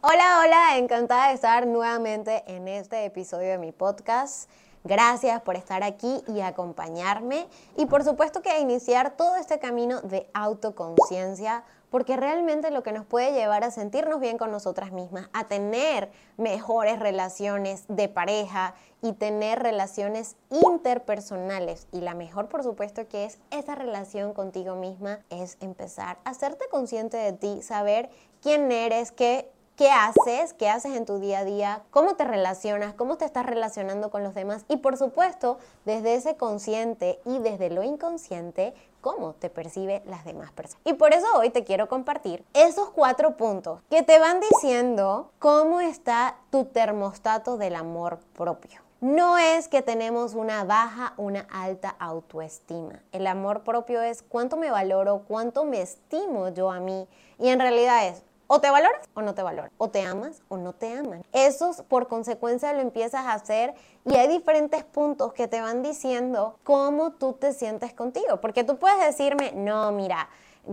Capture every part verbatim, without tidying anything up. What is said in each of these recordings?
Hola, hola, encantada de estar nuevamente en este episodio de mi podcast. Gracias por estar aquí y acompañarme y por supuesto que iniciar todo este camino de autoconciencia, porque realmente lo que nos puede llevar a sentirnos bien con nosotras mismas, a tener mejores relaciones de pareja y tener relaciones interpersonales. Y la mejor, por supuesto, que es esa relación contigo misma, es empezar a hacerte consciente de ti, saber quién eres, qué ¿Qué haces? ¿Qué haces en tu día a día? ¿Cómo te relacionas? ¿Cómo te estás relacionando con los demás? Y por supuesto, desde ese consciente y desde lo inconsciente, cómo te percibe las demás personas. Y por eso hoy te quiero compartir esos cuatro puntos que te van diciendo cómo está tu termostato del amor propio. No es que tenemos una baja, una alta autoestima. El amor propio es cuánto me valoro, cuánto me estimo yo a mí. Y en realidad es o te valoras o no te valoras, o te amas o no te aman. Eso por consecuencia lo empiezas a hacer y hay diferentes puntos que te van diciendo cómo tú te sientes contigo. Porque tú puedes decirme, no, mira,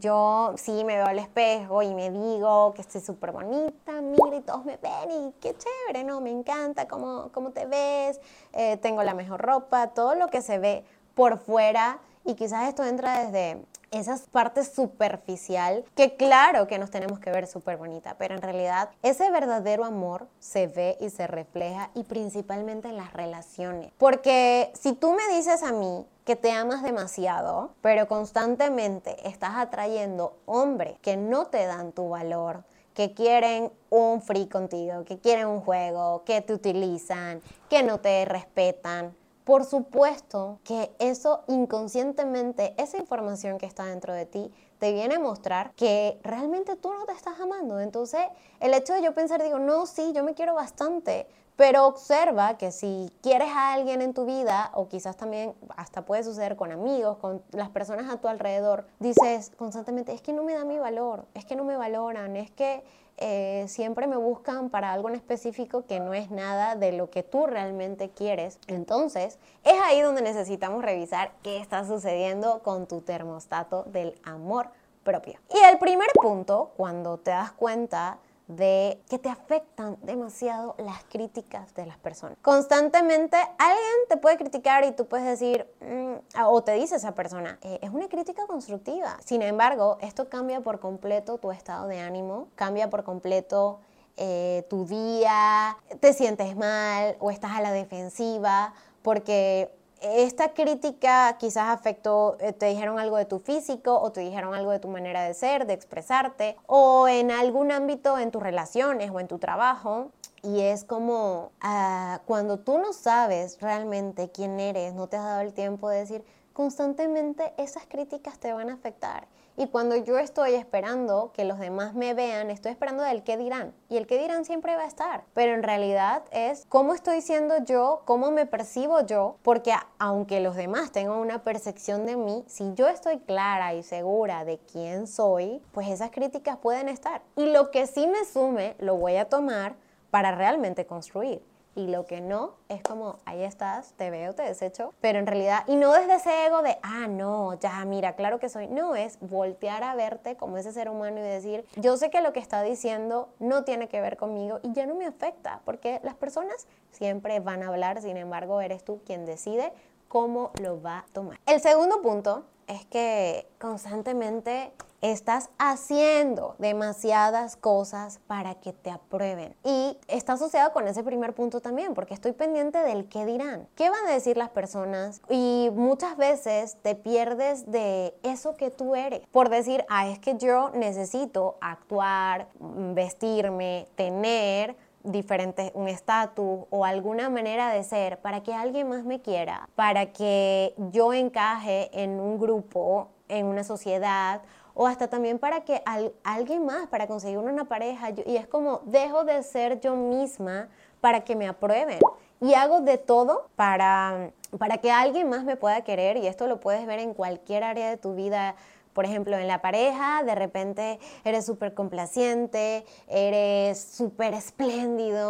yo sí me veo al espejo y me digo que estoy súper bonita, mira, y todos me ven y qué chévere, ¿no? Me encanta cómo, cómo te ves, eh, tengo la mejor ropa, todo lo que se ve por fuera. Y quizás esto entra desde esa parte superficial, que claro que nos tenemos que ver súper bonita, pero en realidad ese verdadero amor se ve y se refleja y principalmente en las relaciones. Porque si tú me dices a mí que te amas demasiado, pero constantemente estás atrayendo hombres que no te dan tu valor, que quieren un free contigo, que quieren un juego, que te utilizan, que no te respetan, por supuesto que eso inconscientemente, esa información que está dentro de ti, te viene a mostrar que realmente tú no te estás amando. Entonces, el hecho de yo pensar, digo, no, sí, yo me quiero bastante, pero observa que si quieres a alguien en tu vida, o quizás también hasta puede suceder con amigos, con las personas a tu alrededor, dices constantemente, es que no me da mi valor, es que no me valoran, es que Eh, siempre me buscan para algo en específico que no es nada de lo que tú realmente quieres. Entonces, es ahí donde necesitamos revisar qué está sucediendo con tu termostato del amor propio. Y el primer punto, cuando te das cuenta de que te afectan demasiado las críticas de las personas. Constantemente alguien te puede criticar y tú puedes decir, mmm, o te dice esa persona, eh, es una crítica constructiva. Sin embargo, esto cambia por completo tu estado de ánimo, cambia por completo eh, tu día, te sientes mal o estás a la defensiva porque esta crítica quizás afectó, eh, te dijeron algo de tu físico o te dijeron algo de tu manera de ser, de expresarte, o en algún ámbito en tus relaciones o en tu trabajo. Y es como uh, cuando tú no sabes realmente quién eres, no te has dado el tiempo de decir, constantemente esas críticas te van a afectar. Y cuando yo estoy esperando que los demás me vean, estoy esperando del qué dirán. Y el qué dirán siempre va a estar. Pero en realidad es cómo estoy siendo yo, cómo me percibo yo. Porque aunque los demás tengan una percepción de mí, si yo estoy clara y segura de quién soy, pues esas críticas pueden estar. Y lo que sí me sume, lo voy a tomar para realmente construir. Y lo que no, es como, ahí estás, te veo, te desecho, pero en realidad, y no desde ese ego de, ah, no, ya, mira, claro que soy, no, es voltear a verte como ese ser humano y decir, yo sé que lo que está diciendo no tiene que ver conmigo y ya no me afecta, porque las personas siempre van a hablar, sin embargo, eres tú quien decide cómo lo va a tomar. El segundo punto es que constantemente estás haciendo demasiadas cosas para que te aprueben. Y está asociado con ese primer punto también, porque estoy pendiente del qué dirán. ¿Qué van a decir las personas? Y muchas veces te pierdes de eso que tú eres. Por decir, ah, es que yo necesito actuar, vestirme, tener diferente, un estatus o alguna manera de ser para que alguien más me quiera, para que yo encaje en un grupo, en una sociedad, o hasta también para que al, alguien más, para conseguir una pareja, yo, y es como dejo de ser yo misma para que me aprueben y hago de todo para, para que alguien más me pueda querer, y esto lo puedes ver en cualquier área de tu vida. Por ejemplo, en la pareja, de repente eres súper complaciente, eres súper espléndido,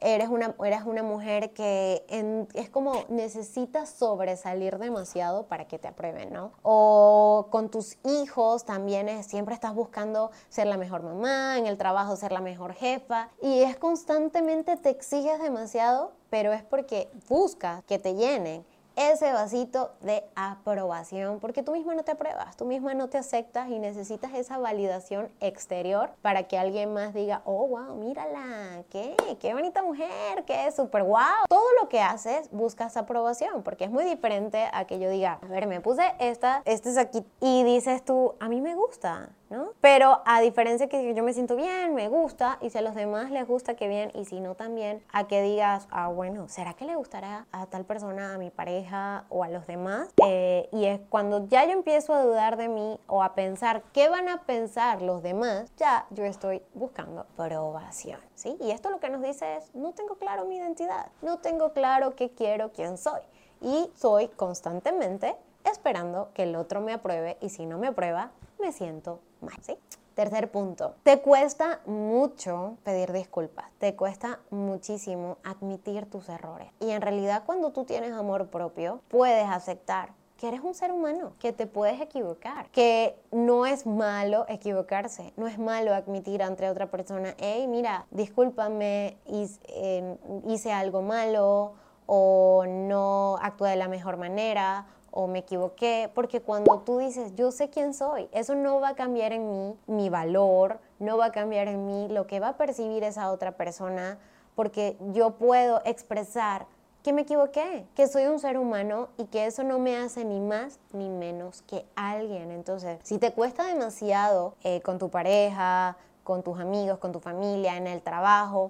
eres una, eres una mujer que en, es como necesitas sobresalir demasiado para que te aprueben, ¿no? O con tus hijos también es, siempre estás buscando ser la mejor mamá, en el trabajo ser la mejor jefa y es constantemente te exiges demasiado, pero es porque buscas que te llenen ese vasito de aprobación, porque tú misma no te apruebas, tú misma no te aceptas y necesitas esa validación exterior para que alguien más diga, oh, wow, mírala, qué, qué bonita mujer, qué súper wow. Todo lo que haces buscas aprobación, porque es muy diferente a que yo diga, a ver, me puse esta, este es aquí y dices tú, a mí me gusta, ¿no? Pero a diferencia que yo me siento bien, me gusta, y si a los demás les gusta, qué bien, y si no también, a que digas, ah, bueno, ¿será que le gustará a tal persona, a mi pareja o a los demás? Eh, y es cuando ya yo empiezo a dudar de mí o a pensar qué van a pensar los demás, ya yo estoy buscando aprobación, ¿sí? Y esto lo que nos dice es, no tengo claro mi identidad, no tengo claro qué quiero, quién soy, y soy constantemente esperando que el otro me apruebe, y si no me aprueba, me siento mal, ¿sí? Tercer punto, te cuesta mucho pedir disculpas, te cuesta muchísimo admitir tus errores. Y en realidad cuando tú tienes amor propio, puedes aceptar que eres un ser humano, que te puedes equivocar, que no es malo equivocarse, no es malo admitir ante otra persona, hey, mira, discúlpame, hice, eh, hice algo malo, o no actué de la mejor manera, o me equivoqué, porque cuando tú dices, yo sé quién soy, eso no va a cambiar en mí mi valor, no va a cambiar en mí lo que va a percibir esa otra persona, porque yo puedo expresar que me equivoqué, que soy un ser humano y que eso no me hace ni más ni menos que alguien. Entonces, si te cuesta demasiado eh, con tu pareja, con tus amigos, con tu familia, en el trabajo,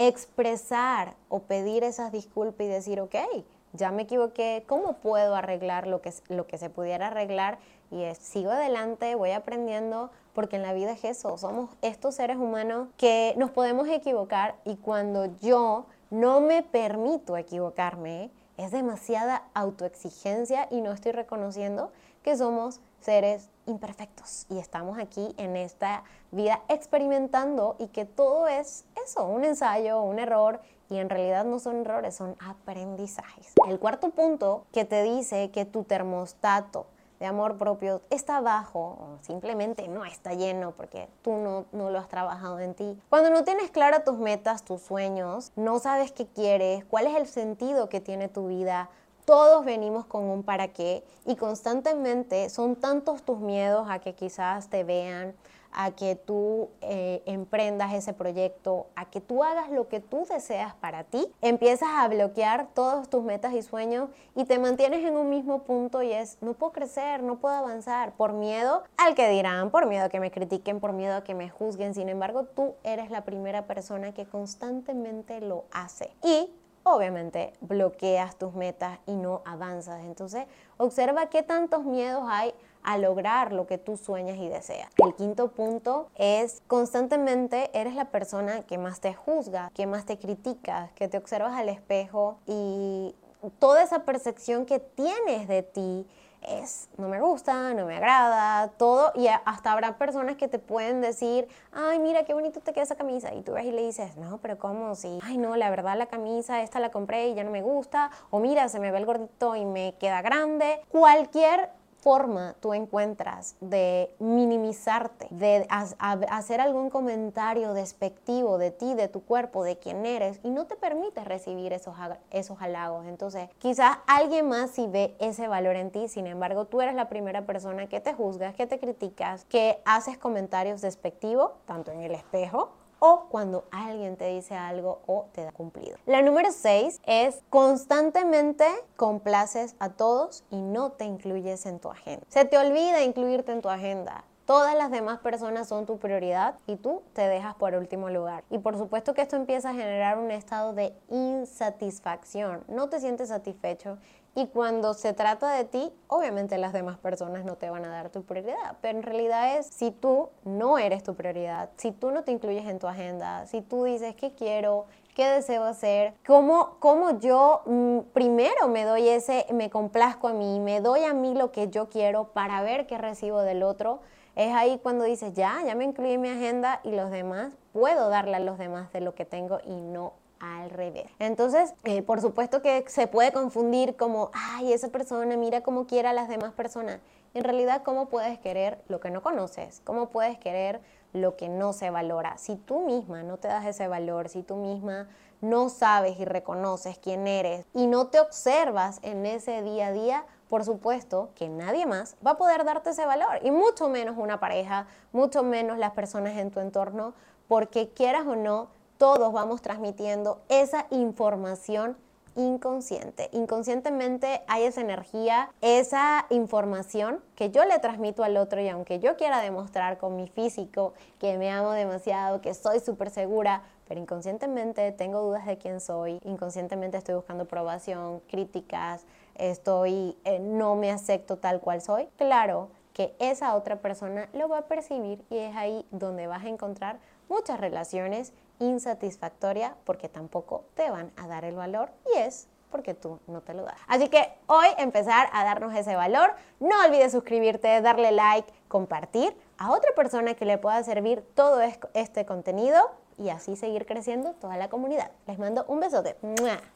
expresar o pedir esas disculpas y decir, ok, ya me equivoqué, ¿cómo puedo arreglar lo que, lo que se pudiera arreglar? Y es, sigo adelante, voy aprendiendo, porque en la vida es eso, somos estos seres humanos que nos podemos equivocar, y cuando yo no me permito equivocarme, es demasiada autoexigencia y no estoy reconociendo que somos seres imperfectos y estamos aquí en esta vida experimentando, y que todo es eso, un ensayo, un error, y en realidad no son errores, son aprendizajes. El cuarto punto que te dice que tu termostato de amor propio está bajo o simplemente no está lleno porque tú no, no lo has trabajado en ti. Cuando no tienes claras tus metas, tus sueños, no sabes qué quieres, cuál es el sentido que tiene tu vida. Todos venimos con un para qué, y constantemente son tantos tus miedos a que quizás te vean, a que tú eh, emprendas ese proyecto, a que tú hagas lo que tú deseas para ti, empiezas a bloquear todos tus metas y sueños y te mantienes en un mismo punto, y es, no puedo crecer, no puedo avanzar, por miedo al que dirán, por miedo a que me critiquen, por miedo a que me juzguen. Sin embargo, tú eres la primera persona que constantemente lo hace. Y obviamente bloqueas tus metas y no avanzas. Entonces, observa qué tantos miedos hay a lograr lo que tú sueñas y deseas. El quinto punto es, constantemente eres la persona que más te juzga, que más te critica, que te observas al espejo y toda esa percepción que tienes de ti es, no me gusta, no me agrada, todo, y hasta habrá personas que te pueden decir, ay, mira qué bonito te queda esa camisa, y tú ves y le dices, no, pero ¿cómo? Si, ay, no, la verdad la camisa esta la compré y ya no me gusta, o mira, se me ve el gordito y me queda grande. Cualquier forma tú encuentras de minimizarte, de hacer algún comentario despectivo de ti, de tu cuerpo, de quién eres, y no te permites recibir esos, esos halagos. Entonces, quizás alguien más sí ve ese valor en ti, sin embargo, tú eres la primera persona que te juzgas, que te criticas, que haces comentarios despectivos, tanto en el espejo, o cuando alguien te dice algo o te da cumplido. La número seis es, constantemente complaces a todos y no te incluyes en tu agenda. Se te olvida incluirte en tu agenda. Todas las demás personas son tu prioridad y tú te dejas por último lugar. Y por supuesto que esto empieza a generar un estado de insatisfacción. No te sientes satisfecho. Y cuando se trata de ti, obviamente las demás personas no te van a dar tu prioridad. Pero en realidad es, si tú no eres tu prioridad, si tú no te incluyes en tu agenda, si tú dices qué quiero, qué deseo hacer, cómo, cómo yo mmm, primero me doy ese, me complazco a mí, me doy a mí lo que yo quiero para ver qué recibo del otro. Es ahí cuando dices, ya, ya me incluí en mi agenda y los demás, puedo darle a los demás de lo que tengo y no al revés. Entonces, eh, por supuesto que se puede confundir como, ay, esa persona mira cómo quiere a las demás personas. En realidad, ¿cómo puedes querer lo que no conoces? ¿Cómo puedes querer lo que no se valora? Si tú misma no te das ese valor, si tú misma no sabes y reconoces quién eres y no te observas en ese día a día, por supuesto que nadie más va a poder darte ese valor, y mucho menos una pareja, mucho menos las personas en tu entorno, porque quieras o no, todos vamos transmitiendo esa información inconsciente. Inconscientemente hay esa energía, esa información que yo le transmito al otro, y aunque yo quiera demostrar con mi físico que me amo demasiado, que soy súper segura, pero inconscientemente tengo dudas de quién soy, inconscientemente estoy buscando aprobación, críticas, estoy, eh, no me acepto tal cual soy, claro que esa otra persona lo va a percibir, y es ahí donde vas a encontrar muchas relaciones insatisfactorias, porque tampoco te van a dar el valor, y es porque tú no te lo das. Así que hoy empezar a darnos ese valor. No olvides suscribirte, darle like, compartir a otra persona que le pueda servir todo este contenido, y así seguir creciendo toda la comunidad. Les mando un besote. ¡Mua!